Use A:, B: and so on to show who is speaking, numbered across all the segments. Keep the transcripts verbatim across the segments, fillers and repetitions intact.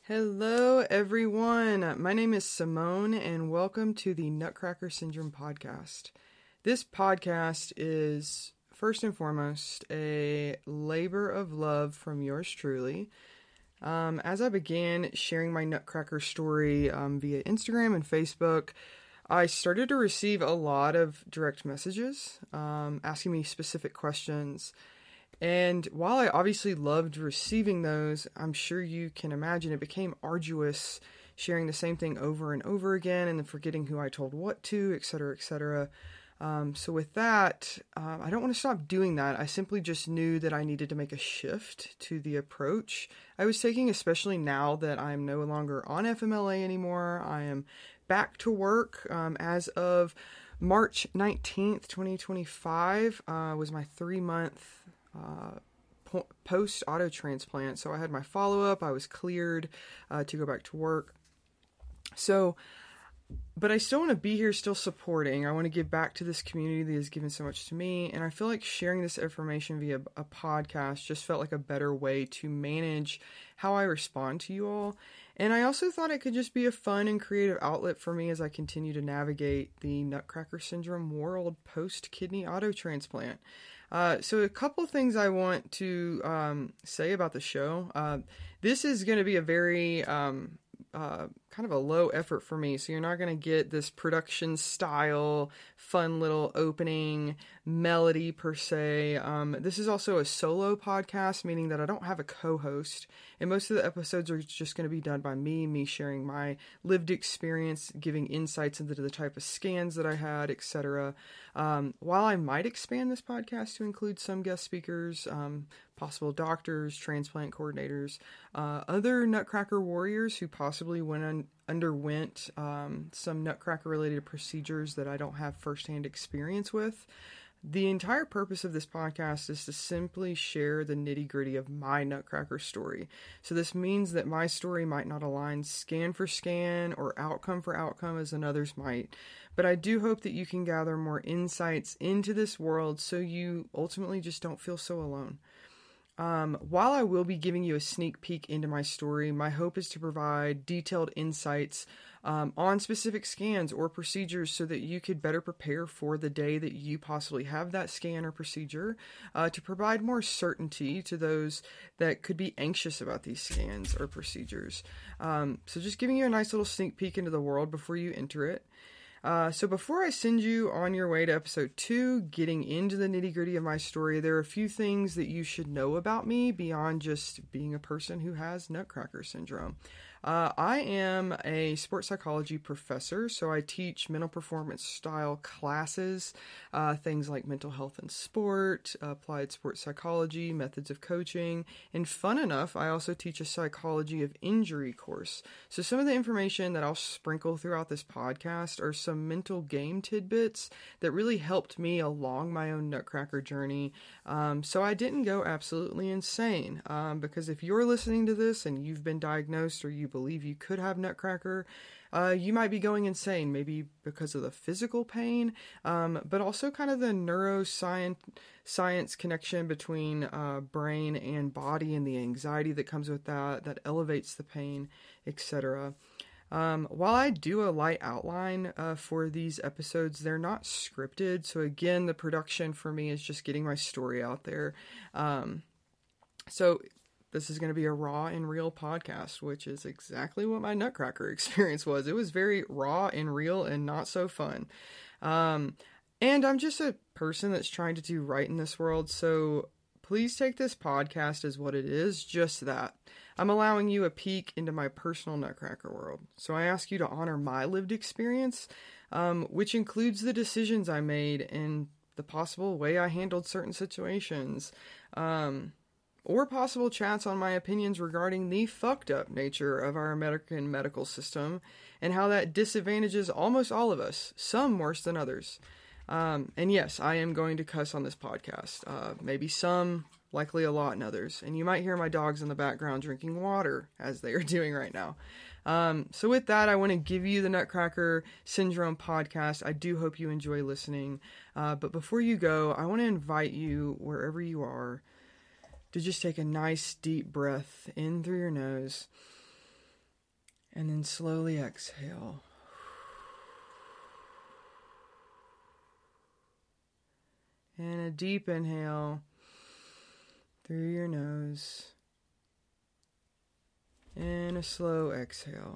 A: Hello, everyone. My name is Simone, and welcome to the Nutcracker Syndrome podcast. This podcast is, first and foremost, a labor of love from yours truly. Um, as I began sharing my Nutcracker story um, via Instagram and Facebook, I started to receive a lot of direct messages um, asking me specific questions. And while I obviously loved receiving those, I'm sure you can imagine it became arduous sharing the same thing over and over again and then forgetting who I told what to, et cetera, et cetera. Um, so with that, uh, I don't want to stop doing that. I simply just knew that I needed to make a shift to the approach I was taking, especially now that I'm no longer on F M L A anymore. I am back to work um, as of March nineteenth, twenty twenty-five, uh, was my three-month Uh, po- post auto transplant. So I had my follow up. I was cleared uh, to go back to work. So, but I still want to be here, still supporting. I want to give back to this community that has given so much to me. And I feel like sharing this information via a podcast just felt like a better way to manage how I respond to you all. And I also thought it could just be a fun and creative outlet for me as I continue to navigate the Nutcracker Syndrome world post kidney auto transplant. Uh, so a couple things I want to um, say about the show. Uh, this is going to be a very um, uh, kind of a low effort for me. So you're not going to get this production style, fun little opening melody per se. Um, this is also a solo podcast, meaning that I don't have a co-host. And most of the episodes are just going to be done by me, me sharing my lived experience, giving insights into the type of scans that I had, et cetera. Um, while I might expand this podcast to include some guest speakers, um, possible doctors, transplant coordinators, uh, other Nutcracker warriors who possibly went un- underwent um, some Nutcracker-related procedures that I don't have firsthand experience with. The entire purpose of this podcast is to simply share the nitty-gritty of my Nutcracker story. So this means that my story might not align scan for scan or outcome for outcome as another's might, but I do hope that you can gather more insights into this world so you ultimately just don't feel so alone. Um, while I will be giving you a sneak peek into my story, my hope is to provide detailed insights um, on specific scans or procedures so that you could better prepare for the day that you possibly have that scan or procedure, uh, to provide more certainty to those that could be anxious about these scans or procedures. Um, so just giving you a nice little sneak peek into the world before you enter it. Uh, so before I send you on your way to episode two, getting into the nitty gritty of my story, there are a few things that you should know about me beyond just being a person who has Nutcracker syndrome. Uh, I am a sports psychology professor, so I teach mental performance style classes, uh, things like mental health and sport, applied sports psychology, methods of coaching, and fun enough, I also teach a psychology of injury course. So some of the information that I'll sprinkle throughout this podcast are some mental game tidbits that really helped me along my own Nutcracker journey. Um, so I didn't go absolutely insane, um, because if you're listening to this and you've been diagnosed or you believe you could have Nutcracker, uh, you might be going insane, maybe because of the physical pain, um, but also kind of the neuroscience science connection between uh, brain and body and the anxiety that comes with that, that elevates the pain, et cetera. Um, while I do a light outline uh, for these episodes, they're not scripted. So again, the production for me is just getting my story out there. Um, so this is going to be a raw and real podcast, which is exactly what my Nutcracker experience was. It was very raw and real and not so fun. Um, and I'm just a person that's trying to do right in this world. So please take this podcast as what it is, just that. I'm allowing you a peek into my personal Nutcracker world. So I ask you to honor my lived experience, um, which includes the decisions I made and the possible way I handled certain situations, um, or possible chats on my opinions regarding the fucked up nature of our American medical system and how that disadvantages almost all of us, some worse than others. Um, and yes, I am going to cuss on this podcast. Uh, maybe some, likely a lot in others. And you might hear my dogs in the background drinking water as they are doing right now. Um, so with that, I want to give you the Nutcracker Syndrome podcast. I do hope you enjoy listening. Uh, but before you go, I want to invite you, wherever you are, to just take a nice deep breath in through your nose And then slowly exhale. And a deep inhale through your nose. And a slow exhale.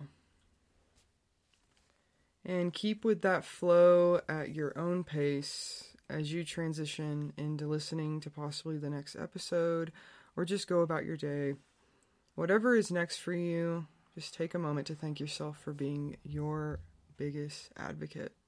A: And keep with that flow at your own pace as you transition into listening to possibly the next episode, or just go about your day. Whatever is next for you, just take a moment to thank yourself for being your biggest advocate.